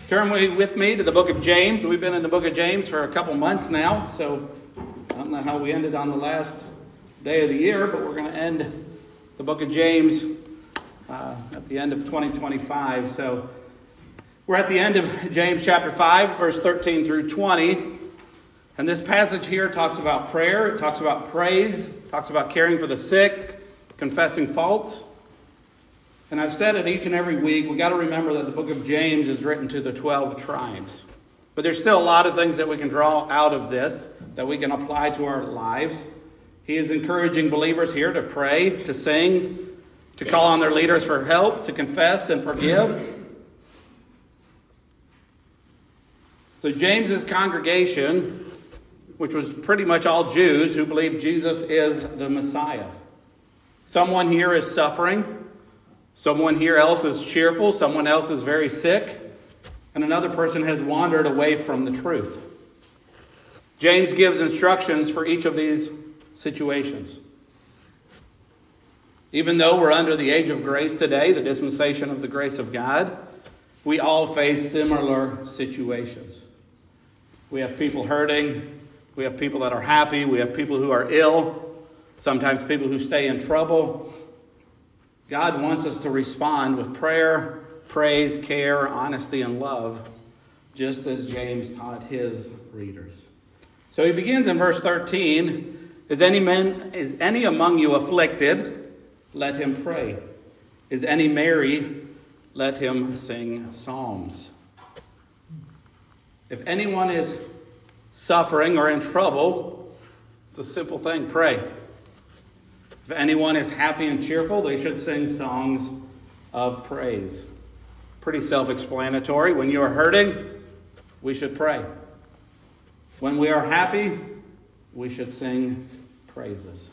Turn with me to the book of James. We've been in the book of James for a couple months now, so I don't know how we ended on the last day of the year, but we're going to end the book of James at the end of 2025. So we're at the end of James chapter 5, verse 13 through 20. And this passage here talks about prayer, it talks about praise, it talks about caring for the sick, confessing faults. And I've said it each and every week, we've got to remember that the book of James is written to the 12 tribes. But there's still a lot of things that we can draw out of this, that we can apply to our lives. He is encouraging believers here to pray, to sing, to call on their leaders for help, to confess and forgive. So James's congregation, which was pretty much all Jews who believed Jesus is the Messiah. Someone here is suffering. Someone here else is cheerful. Someone else is very sick. And another person has wandered away from the truth. James gives instructions for each of these situations. Even though we're under the age of grace today, the dispensation of the grace of God, we all face similar situations. We have people hurting. We have people that are happy. We have people who are ill. Sometimes people who stay in trouble. God wants us to respond with prayer, praise, care, honesty, and love, just as James taught his readers. So he begins in verse 13, Is any among you afflicted? Let him pray. Is any merry? Let him sing psalms. If anyone is suffering or in trouble, it's a simple thing, pray. If anyone is happy and cheerful, they should sing songs of praise. Pretty self-explanatory. When you are hurting, we should pray. When we are happy, we should sing praises.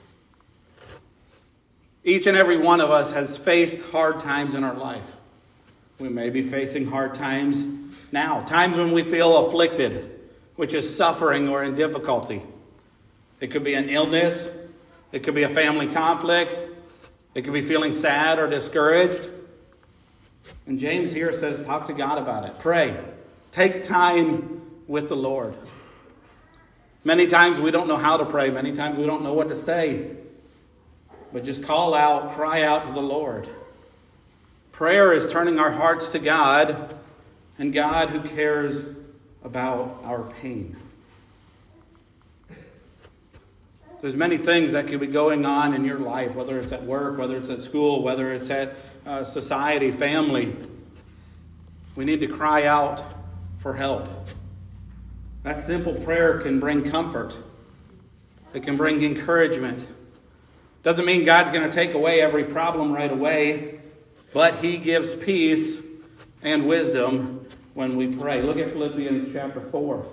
Each and every one of us has faced hard times in our life. We may be facing hard times now. Times when we feel afflicted, which is suffering or in difficulty. It could be an illness. It could be a family conflict. It could be feeling sad or discouraged. And James here says, talk to God about it. Pray. Take time with the Lord. Many times we don't know how to pray. Many times we don't know what to say. But just call out, cry out to the Lord. Prayer is turning our hearts to God, and God who cares about our pain. There's many things that could be going on in your life, whether it's at work, whether it's at school, whether it's at society, family. We need to cry out for help. That simple prayer can bring comfort. It can bring encouragement. Doesn't mean God's going to take away every problem right away, but He gives peace and wisdom when we pray. Look at Philippians chapter 4.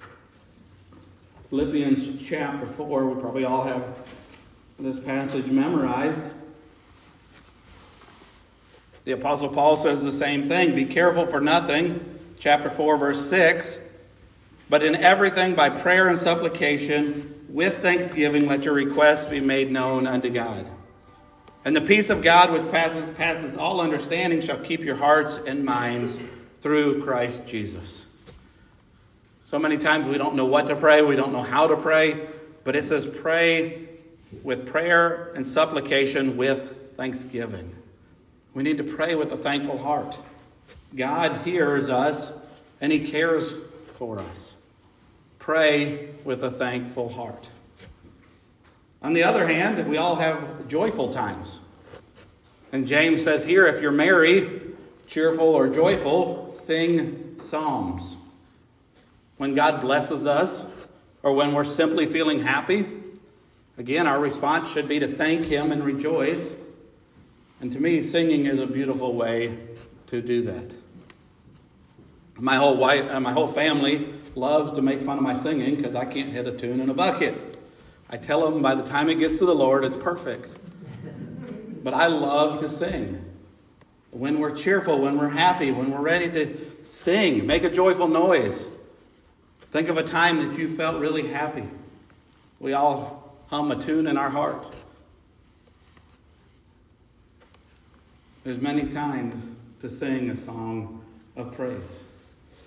Philippians chapter 4, we probably all have this passage memorized. The Apostle Paul says the same thing. Be careful for nothing, chapter 4, verse 6. But in everything by prayer and supplication, with thanksgiving, let your requests be made known unto God. And the peace of God, which passes all understanding, shall keep your hearts and minds through Christ Jesus. So many times we don't know what to pray, we don't know how to pray, but it says pray with prayer and supplication with thanksgiving. We need to pray with a thankful heart. God hears us and He cares for us. Pray with a thankful heart. On the other hand, we all have joyful times. And James says here, if you're merry, cheerful, or joyful, sing psalms. When God blesses us, or when we're simply feeling happy, again, our response should be to thank Him and rejoice. And to me, singing is a beautiful way to do that. My whole family loves to make fun of my singing because I can't hit a tune in a bucket. I tell them by the time it gets to the Lord, it's perfect. But I love to sing. When we're cheerful, when we're happy, when we're ready to sing, make a joyful noise. Think of a time that you felt really happy. We all hum a tune in our heart. There's many times to sing a song of praise.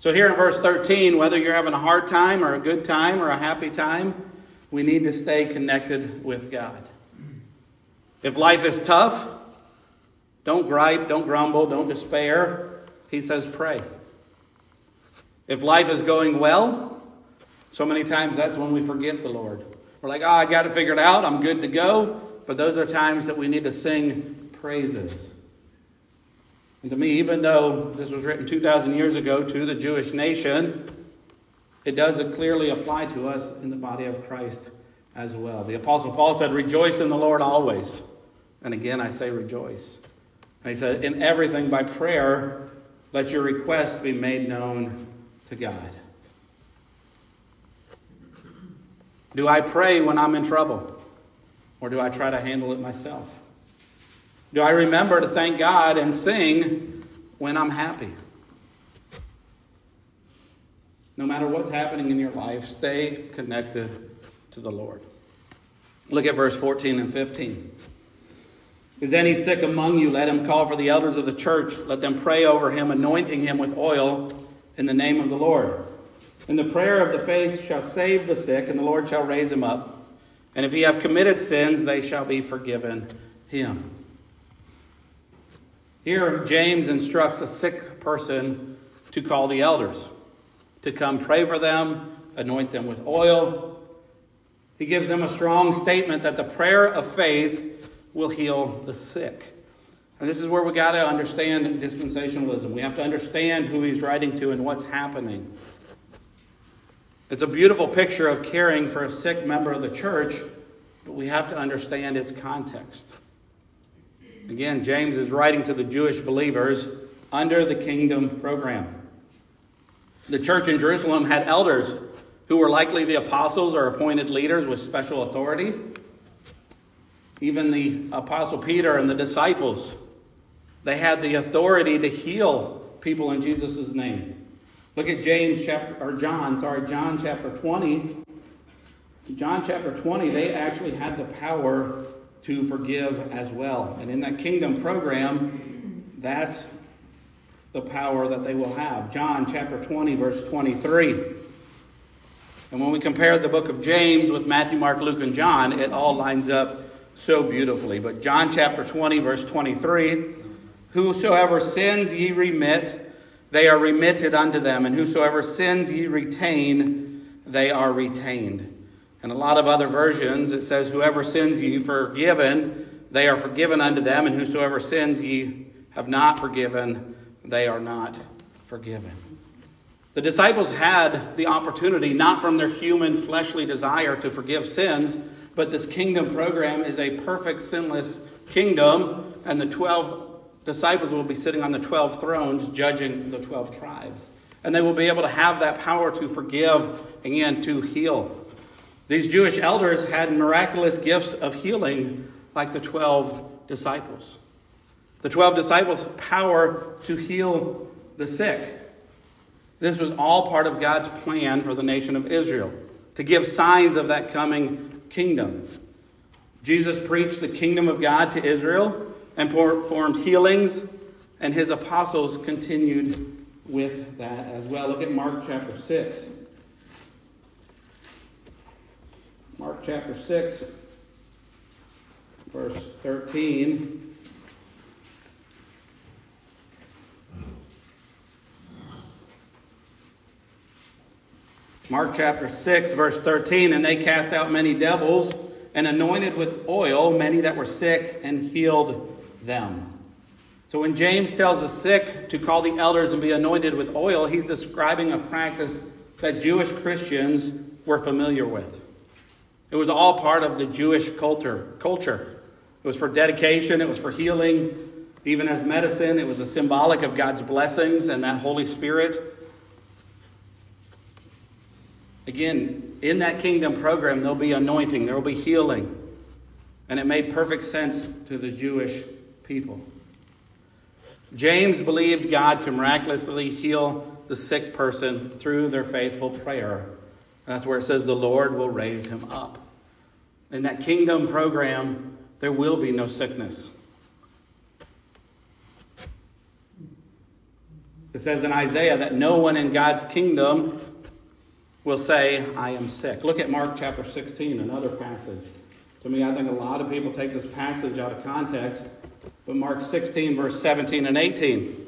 So here in verse 13, whether you're having a hard time or a good time or a happy time, we need to stay connected with God. If life is tough, don't gripe, don't grumble, don't despair. He says pray. If life is going well, so many times that's when we forget the Lord. We're like, I got it figured out, I'm good to go. But those are times that we need to sing praises. And to me, even though this was written 2,000 years ago to the Jewish nation, it does clearly apply to us in the body of Christ as well. The Apostle Paul said, rejoice in the Lord always. And again, I say rejoice. And he said, in everything by prayer, let your requests be made known to God. Do I pray when I'm in trouble? Or do I try to handle it myself? Do I remember to thank God and sing when I'm happy? No matter what's happening in your life, stay connected to the Lord. Look at verse 14 and 15. Is any sick among you? Let him call for the elders of the church. Let them pray over him, anointing him with oil in the name of the Lord. And the prayer of the faith shall save the sick, and the Lord shall raise him up. And if he have committed sins, they shall be forgiven him. Here, James instructs a sick person to call the elders, to come pray for them, anoint them with oil. He gives them a strong statement that the prayer of faith will heal the sick. And this is where we got to understand dispensationalism. We have to understand who he's writing to and what's happening. It's a beautiful picture of caring for a sick member of the church, but we have to understand its context. Again, James is writing to the Jewish believers under the kingdom program. The church in Jerusalem had elders who were likely the apostles or appointed leaders with special authority. Even the apostle Peter and the disciples, they had the authority to heal people in Jesus' name. Look at John chapter 20. John chapter 20, they actually had the power to forgive as well. And in that kingdom program, that's the power that they will have. John chapter 20, verse 23. And when we compare the book of James with Matthew, Mark, Luke, and John, it all lines up so beautifully. But John chapter 20, verse 23, whosoever sins ye remit, they are remitted unto them. And whosoever sins ye retain, they are retained. In a lot of other versions, it says, whoever sins ye forgiven, they are forgiven unto them. And whosoever sins ye have not forgiven, they are not forgiven. The disciples had the opportunity, not from their human fleshly desire to forgive sins, but this kingdom program is a perfect sinless kingdom, and the 12 disciples will be sitting on the 12 thrones judging the 12 tribes. And they will be able to have that power to forgive and to heal. These Jewish elders had miraculous gifts of healing like the 12 disciples. The 12 disciples' power to heal the sick. This was all part of God's plan for the nation of Israel, to give signs of that coming kingdom. Jesus preached the kingdom of God to Israel and performed healings, and his apostles continued with that as well. Look at Mark chapter 6. Mark chapter 6, verse 13. Mark chapter 6, verse 13. And they cast out many devils and anointed with oil many that were sick and healed them. So when James tells the sick to call the elders and be anointed with oil, he's describing a practice that Jewish Christians were familiar with. It was all part of the Jewish culture. It was for dedication. It was for healing. Even as medicine, it was a symbolic of God's blessings and that Holy Spirit. Again, in that kingdom program, there'll be anointing. There will be healing. And it made perfect sense to the Jewish people. James believed God could miraculously heal the sick person through their faithful prayer. That's where it says the Lord will raise him up. In that kingdom program, there will be no sickness. It says in Isaiah that no one in God's kingdom will say, I am sick. Look at Mark chapter 16, another passage. To me, I think a lot of people take this passage out of context. But Mark 16, verse 17 and 18.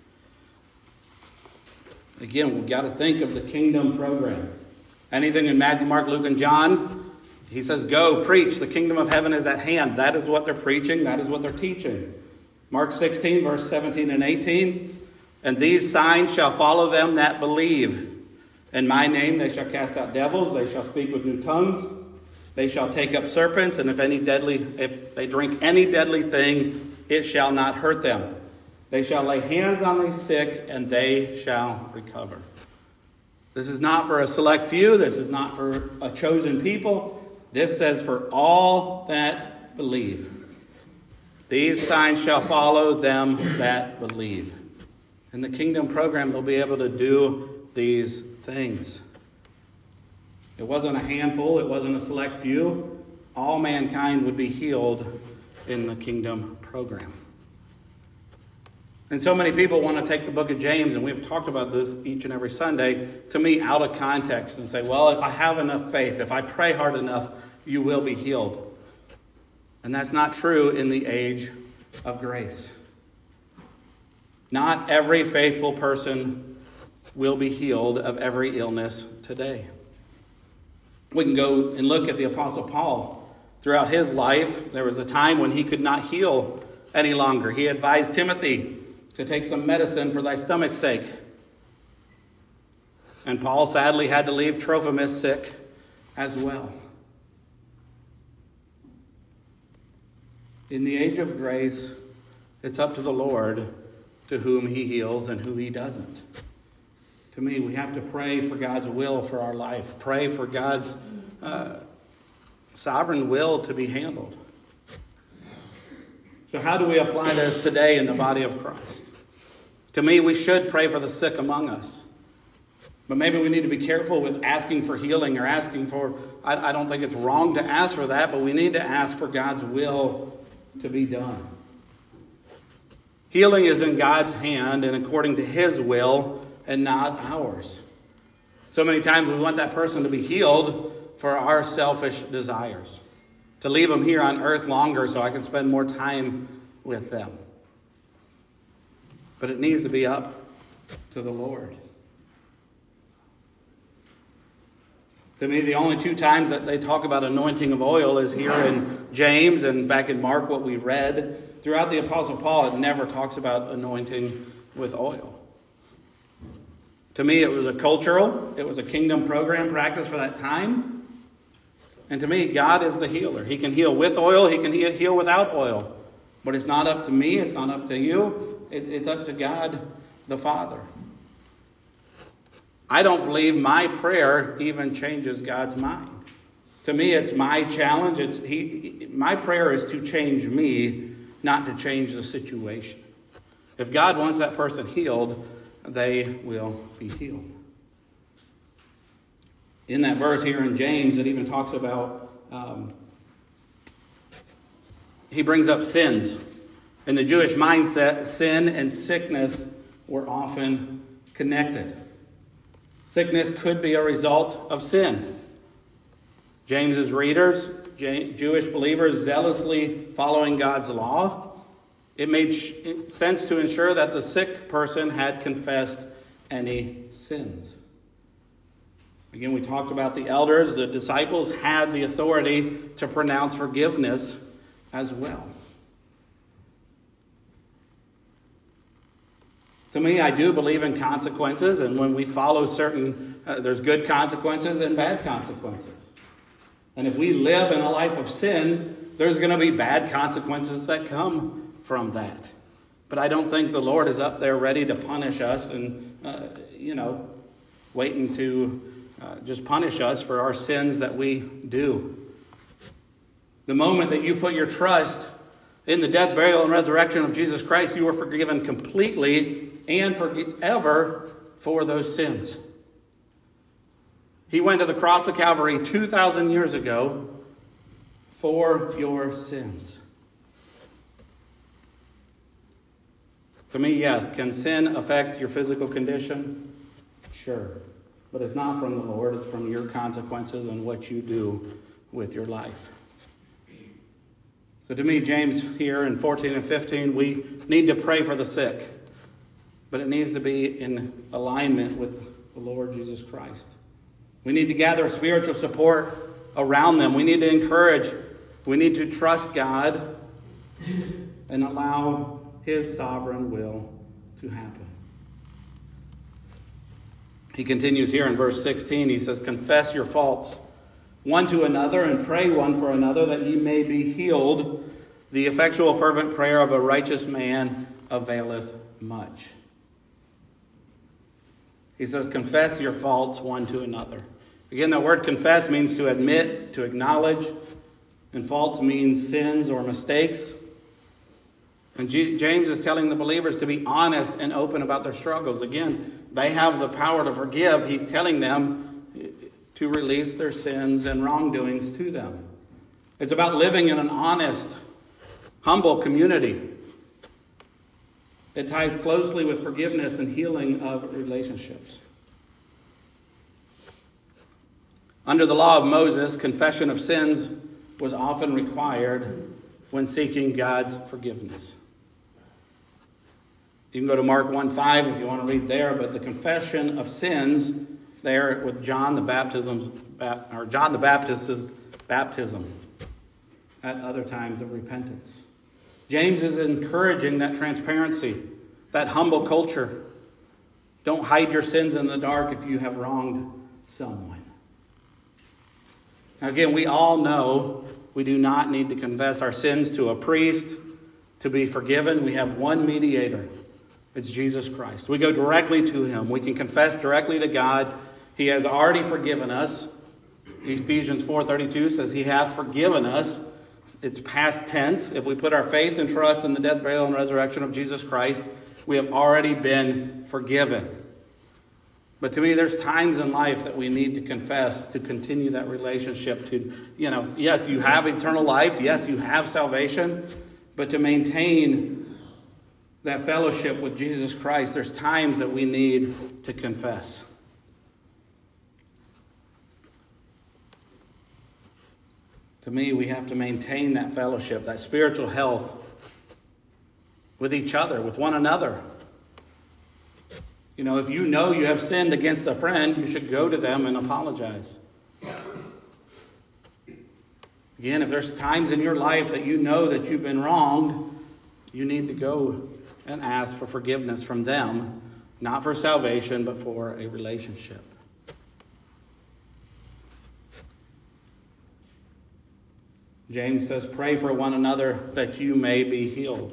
Again, we've got to think of the kingdom program. Anything in Matthew, Mark, Luke, and John, he says, go, preach. The kingdom of heaven is at hand. That is what they're preaching. That is what they're teaching. Mark 16, verse 17 and 18. And these signs shall follow them that believe. In my name they shall cast out devils. They shall speak with new tongues. They shall take up serpents. And if they drink any deadly thing, it shall not hurt them. They shall lay hands on the sick, and they shall recover. This is not for a select few. This is not for a chosen people. This says for all that believe. These signs shall follow them that believe. In the kingdom program, they'll be able to do these things. It wasn't a handful. It wasn't a select few. All mankind would be healed in the kingdom program. And so many people want to take the book of James, and we've talked about this each and every Sunday, to me, out of context and say, well, if I have enough faith, if I pray hard enough, you will be healed. And that's not true in the age of grace. Not every faithful person will be healed of every illness today. We can go and look at the Apostle Paul. Throughout his life, there was a time when he could not heal any longer. He advised Timothy to take some medicine for thy stomach's sake. And Paul sadly had to leave Trophimus sick as well. In the age of grace, it's up to the Lord to whom he heals and who he doesn't. To me, we have to pray for God's will for our life. Pray for God's sovereign will to be handled. So how do we apply this today in the body of Christ? To me, we should pray for the sick among us. But maybe we need to be careful with asking for healing or asking for, I don't think it's wrong to ask for that, but we need to ask for God's will to be done. Healing is in God's hand and according to his will and not ours. So many times we want that person to be healed for our selfish desires. To leave them here on earth longer so I can spend more time with them. But it needs to be up to the Lord. To me, the only two times that they talk about anointing of oil is here in James and back in Mark, what we read. Throughout the Apostle Paul, it never talks about anointing with oil. To me, it was a kingdom program practice for that time. And to me, God is the healer. He can heal with oil, he can heal without oil. But it's not up to me, it's not up to you. It's up to God the Father. I don't believe my prayer even changes God's mind. To me, it's my challenge. My prayer is to change me, not to change the situation. If God wants that person healed, they will be healed. In that verse here in James, it even talks about, he brings up sins. In the Jewish mindset, sin and sickness were often connected. Sickness could be a result of sin. James's readers, Jewish believers zealously following God's law, it made sense to ensure that the sick person had confessed any sins. Again, we talked about the elders. The disciples had the authority to pronounce forgiveness as well. To me, I do believe in consequences, and when we follow there's good consequences and bad consequences. And if we live in a life of sin, there's going to be bad consequences that come from that. But I don't think the Lord is up there ready to punish us and, waiting to just punish us for our sins that we do. The moment that you put your trust in the death, burial, and resurrection of Jesus Christ, you are forgiven completely and forever for those sins. He went to the cross of Calvary 2,000 years ago for your sins. To me, yes. Can sin affect your physical condition? Sure. But it's not from the Lord. It's from your consequences and what you do with your life. So to me, James here in 14 and 15, we need to pray for the sick. But it needs to be in alignment with the Lord Jesus Christ. We need to gather spiritual support around them. We need to encourage. We need to trust God and allow His sovereign will to happen. He continues here in verse 16. He says, confess your faults one to another and pray one for another that ye may be healed. The effectual fervent prayer of a righteous man availeth much. He says, confess your faults one to another. Again, the word confess means to admit, to acknowledge. And faults means sins or mistakes. And James is telling the believers to be honest and open about their struggles. Again, they have the power to forgive. He's telling them to release their sins and wrongdoings to them. It's about living in an honest, humble community. It ties closely with forgiveness and healing of relationships. Under the law of Moses, confession of sins was often required when seeking God's forgiveness. You can go to Mark 1:5 if you want to read there, but the confession of sins there with John the Baptist's baptism at other times of repentance. James is encouraging that transparency, that humble culture. Don't hide your sins in the dark if you have wronged someone. Now again, we all know we do not need to confess our sins to a priest to be forgiven. We have one mediator. It's Jesus Christ. We go directly to Him. We can confess directly to God. He has already forgiven us. Ephesians 4:32 says He hath forgiven us. It's past tense. If we put our faith and trust in the death, burial, and resurrection of Jesus Christ, we have already been forgiven. But to me, there's times in life that we need to confess to continue that relationship. Yes, you have eternal life. Yes, you have salvation. But to maintain that fellowship with Jesus Christ, there's times that we need to confess. To me, we have to maintain that fellowship, that spiritual health with each other, with one another. If you know you have sinned against a friend, you should go to them and apologize. Again, if there's times in your life that you know that you've been wronged, you need to go and ask for forgiveness from them, not for salvation, but for a relationship. James says, pray for one another that you may be healed.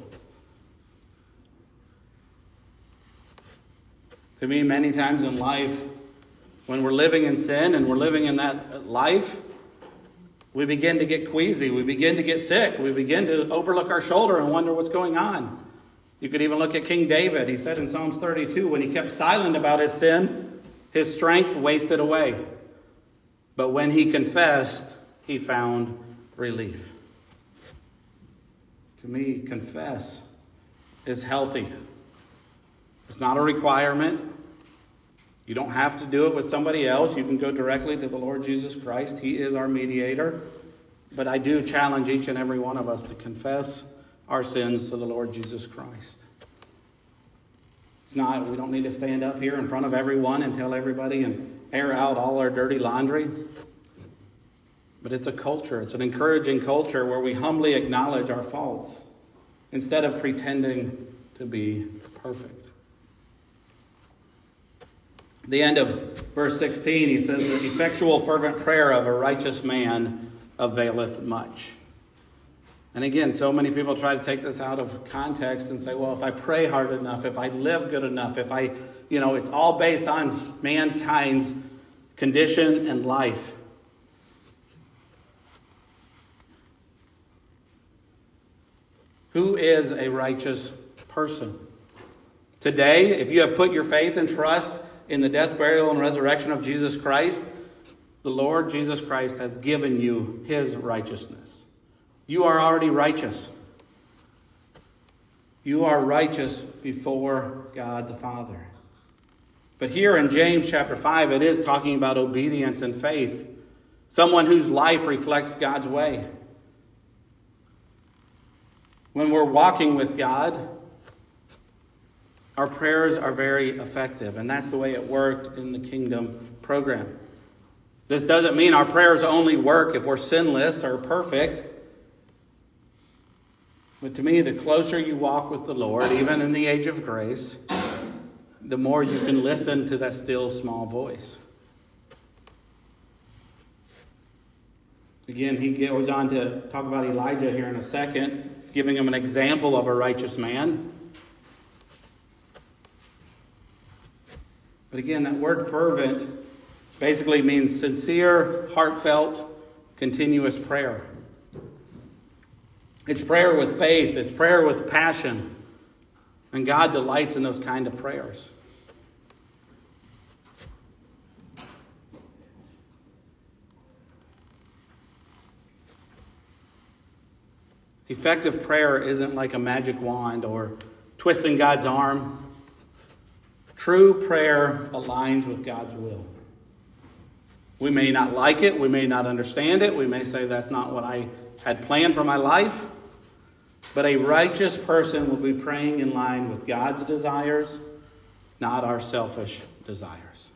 To me, many times in life, when we're living in sin and we're living in that life, we begin to get queasy. We begin to get sick. We begin to overlook our shoulder and wonder what's going on. You could even look at King David. He said in Psalms 32, when he kept silent about his sin, his strength wasted away. But when he confessed, he found relief. To me, confess is healthy. It's not a requirement. You don't have to do it with somebody else. You can go directly to the Lord Jesus Christ. He is our mediator. But I do challenge each and every one of us to confess our sins to the Lord Jesus Christ. We don't need to stand up here in front of everyone and tell everybody and air out all our dirty laundry. But it's a culture. It's an encouraging culture where we humbly acknowledge our faults instead of pretending to be perfect. At the end of verse 16, he says, the effectual fervent prayer of a righteous man availeth much. And again, so many people try to take this out of context and say, well, if I pray hard enough, if I live good enough, it's all based on mankind's condition and life. Who is a righteous person? Today, if you have put your faith and trust in the death, burial, and resurrection of Jesus Christ, the Lord Jesus Christ has given you His righteousness. You are already righteous. You are righteous before God the Father. But here in James chapter 5, it is talking about obedience and faith. Someone whose life reflects God's way. When we're walking with God, our prayers are very effective. And that's the way it worked in the kingdom program. This doesn't mean our prayers only work if we're sinless or perfect. But to me, the closer you walk with the Lord, even in the age of grace, the more you can listen to that still small voice. Again, he goes on to talk about Elijah here in a second, giving him an example of a righteous man. But again, that word fervent basically means sincere, heartfelt, continuous prayer. It's prayer with faith. It's prayer with passion. And God delights in those kind of prayers. Effective prayer isn't like a magic wand or twisting God's arm. True prayer aligns with God's will. We may not like it. We may not understand it. We may say that's not what I had planned for my life. But a righteous person will be praying in line with God's desires, not our selfish desires.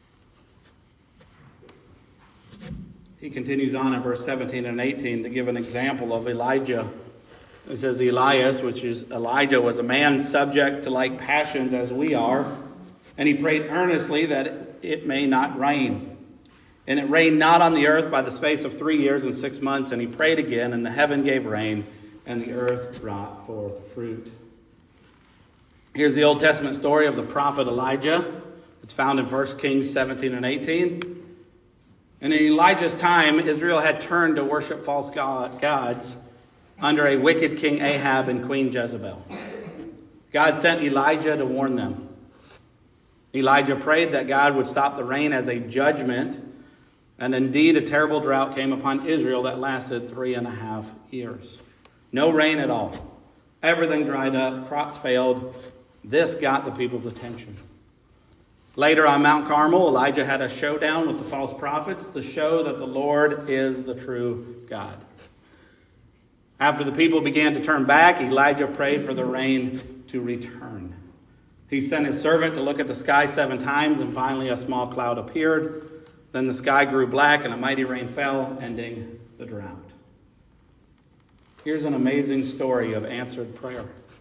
He continues on in verse 17 and 18 to give an example of Elijah. It says Elias, which is Elijah, was a man subject to like passions as we are, and he prayed earnestly that it may not rain. And it rained not on the earth by the space of 3 years and 6 months, and he prayed again, and the heaven gave rain, and the earth brought forth fruit. Here's the Old Testament story of the prophet Elijah. It's found in 1 Kings 17 and 18. And in Elijah's time, Israel had turned to worship false gods under a wicked king Ahab and Queen Jezebel. God sent Elijah to warn them. Elijah prayed that God would stop the rain as a judgment, and indeed a terrible drought came upon Israel that lasted 3.5 years. No rain at all. Everything dried up, crops failed. This got the people's attention. Later on Mount Carmel, Elijah had a showdown with the false prophets to show that the Lord is the true God. After the people began to turn back, Elijah prayed for the rain to return. He sent his servant to look at the sky 7 times, and finally a small cloud appeared. Then the sky grew black, and a mighty rain fell, ending the drought. Here's an amazing story of answered prayer.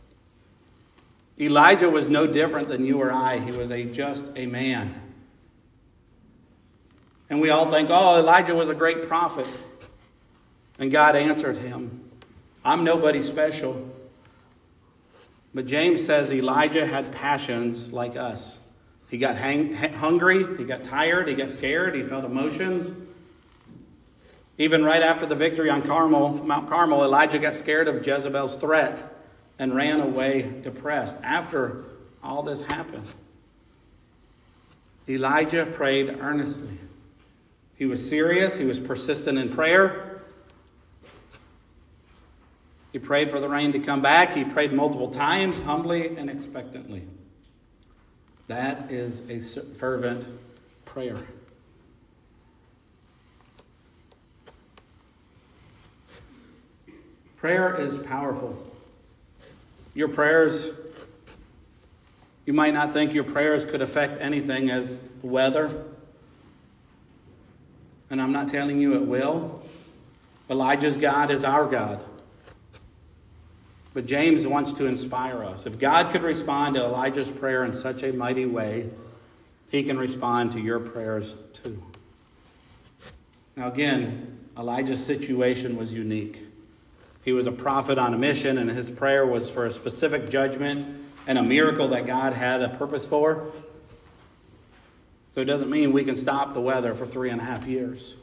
Elijah was no different than you or I. He was just a man. And we all think, oh, Elijah was a great prophet. And God answered him. I'm nobody special. But James says Elijah had passions like us. He got hungry, he got tired, he got scared, he felt emotions. Even right after the victory on Mount Carmel, Elijah got scared of Jezebel's threat and ran away depressed after all this happened. Elijah prayed earnestly. He was serious, he was persistent in prayer. He prayed for the rain to come back. He prayed multiple times, humbly and expectantly. That is a fervent prayer. Prayer is powerful. Your prayers, you might not think your prayers could affect anything as the weather. And I'm not telling you it will. Elijah's God is our God. But James wants to inspire us. If God could respond to Elijah's prayer in such a mighty way, he can respond to your prayers too. Now again, Elijah's situation was unique. He was a prophet on a mission, and his prayer was for a specific judgment and a miracle that God had a purpose for. So it doesn't mean we can stop the weather for 3.5 years.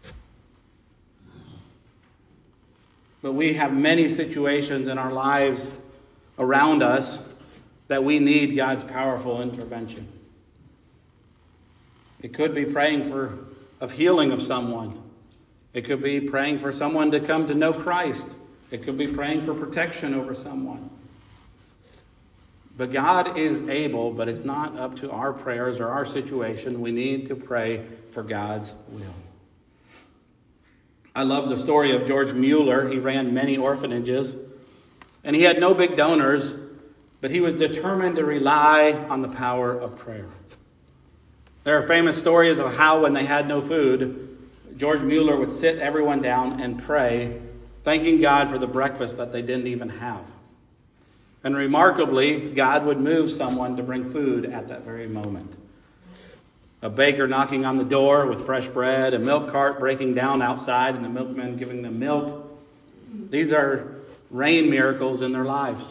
But we have many situations in our lives around us that we need God's powerful intervention. It could be praying of healing of someone. It could be praying for someone to come to know Christ. It could be praying for protection over someone. But God is able, but it's not up to our prayers or our situation. We need to pray for God's will. I love the story of George Mueller. He ran many orphanages, and he had no big donors, but he was determined to rely on the power of prayer. There are famous stories of how, when they had no food, George Mueller would sit everyone down and pray, thanking God for the breakfast that they didn't even have. And remarkably, God would move someone to bring food at that very moment. A baker knocking on the door with fresh bread, a milk cart breaking down outside, and the milkman giving them milk. These are rain miracles in their lives.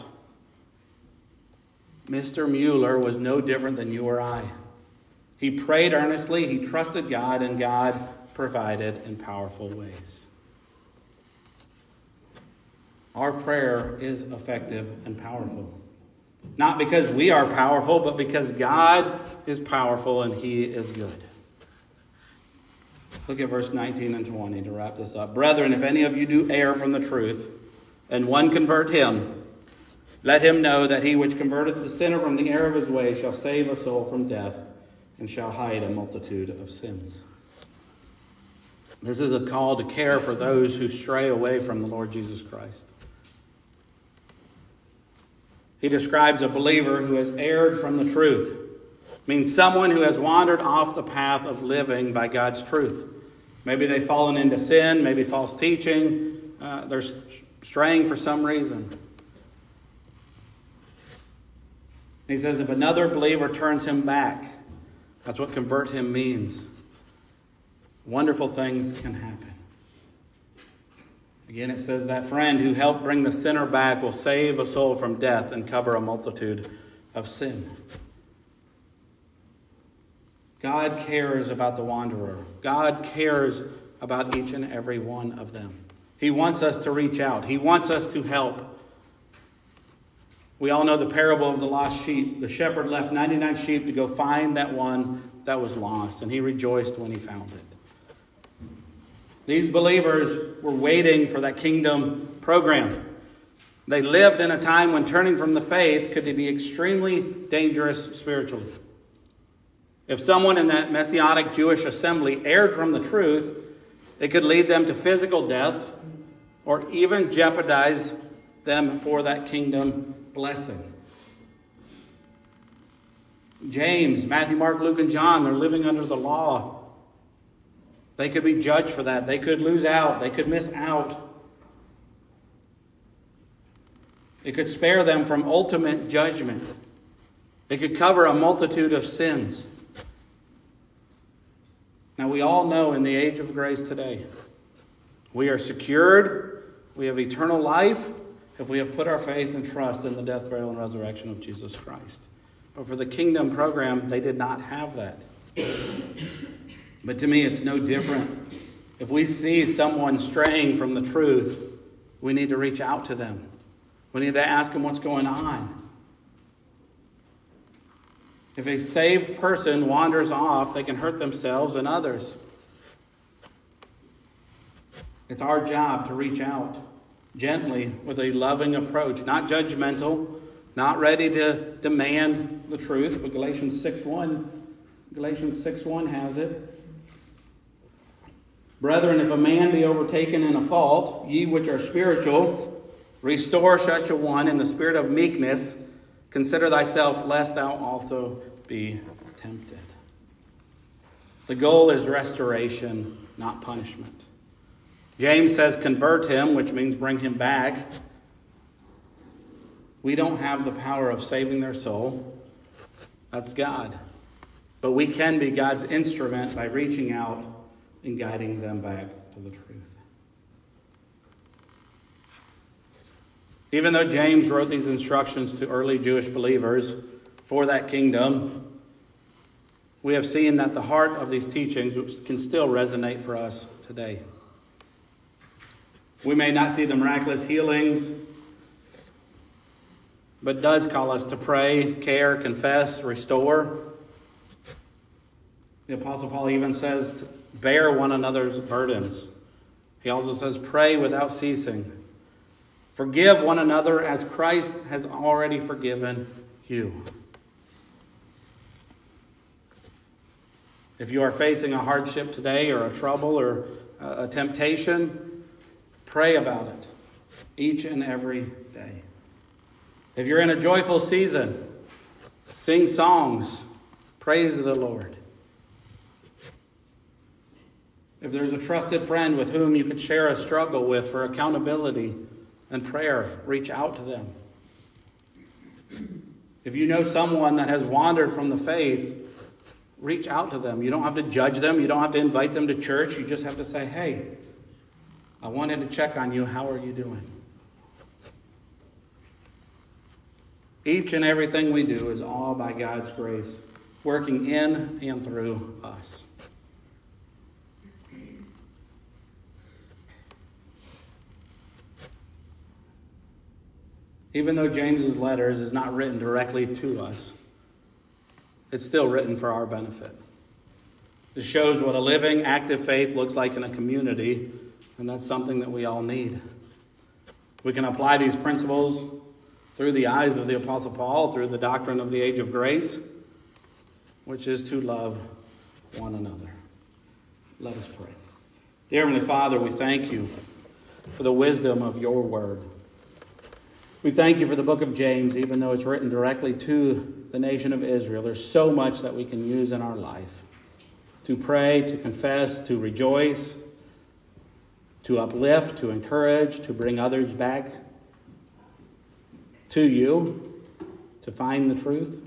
Mr. Mueller was no different than you or I. He prayed earnestly, he trusted God, and God provided in powerful ways. Our prayer is effective and powerful. Not because we are powerful, but because God is powerful and he is good. Look at verse 19 and 20 to wrap this up. Brethren, if any of you do err from the truth, and one convert him, let him know that he which converteth the sinner from the error of his way shall save a soul from death and shall hide a multitude of sins. This is a call to care for those who stray away from the Lord Jesus Christ. He describes a believer who has erred from the truth. It means someone who has wandered off the path of living by God's truth. Maybe they've fallen into sin, maybe false teaching. They're straying for some reason. He says if another believer turns him back, that's what convert him means. Wonderful things can happen. Again, it says that friend who helped bring the sinner back will save a soul from death and cover a multitude of sin. God cares about the wanderer. God cares about each and every one of them. He wants us to reach out. He wants us to help. We all know the parable of the lost sheep. The shepherd left 99 sheep to go find that one that was lost, and he rejoiced when he found it. These believers were waiting for that kingdom program. They lived in a time when turning from the faith could be extremely dangerous spiritually. If someone in that Messianic Jewish assembly erred from the truth, it could lead them to physical death or even jeopardize them for that kingdom blessing. James, Matthew, Mark, Luke, and John, they're living under the law. They could be judged for that. They could lose out. They could miss out. It could spare them from ultimate judgment. It could cover a multitude of sins. Now, we all know in the age of grace today, we are secured. We have eternal life if we have put our faith and trust in the death, burial, and resurrection of Jesus Christ. But for the kingdom program, they did not have that. But to me, it's no different. If we see someone straying from the truth, we need to reach out to them. We need to ask them what's going on. If a saved person wanders off, they can hurt themselves and others. It's our job to reach out gently with a loving approach, not judgmental, not ready to demand the truth, but Galatians 6:1 has it. Brethren, if a man be overtaken in a fault, ye which are spiritual, restore such a one in the spirit of meekness. Consider thyself, lest thou also be tempted. The goal is restoration, not punishment. James says, convert him, which means bring him back. We don't have the power of saving their soul. That's God. But we can be God's instrument by reaching out and guiding them back to the truth. Even though James wrote these instructions to early Jewish believers for that kingdom, we have seen that the heart of these teachings can still resonate for us today. We may not see the miraculous healings, but does call us to pray, care, confess, restore. The Apostle Paul even says to bear one another's burdens. He also says pray without ceasing. Forgive one another as Christ has already forgiven you. If you are facing a hardship today or a trouble or a temptation, pray about it each and every day. If you're in a joyful season, sing songs, praise the Lord. If there's a trusted friend with whom you could share a struggle with for accountability and prayer, reach out to them. If you know someone that has wandered from the faith, reach out to them. You don't have to judge them. You don't have to invite them to church. You just have to say, hey, I wanted to check on you. How are you doing? Each and everything we do is all by God's grace, working in and through us. Even though James's letters is not written directly to us, it's still written for our benefit. It shows what a living, active faith looks like in a community, and that's something that we all need. We can apply these principles through the eyes of the Apostle Paul, through the doctrine of the age of grace, which is to love one another. Let us pray. Dear Heavenly Father, we thank you for the wisdom of your word. We thank you for the book of James, even though it's written directly to the nation of Israel. There's so much that we can use in our life to pray, to confess, to rejoice, to uplift, to encourage, to bring others back to you, to find the truth.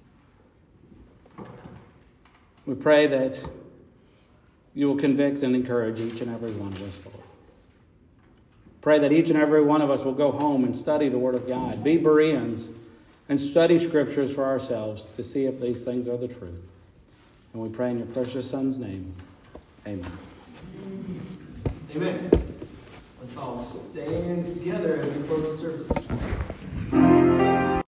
We pray that you will convict and encourage each and every one of us, Lord. Pray that each and every one of us will go home and study the Word of God, be Bereans, and study Scriptures for ourselves to see if these things are the truth. And we pray in your precious Son's name. Amen. Amen. Let's all stand together as we close the service.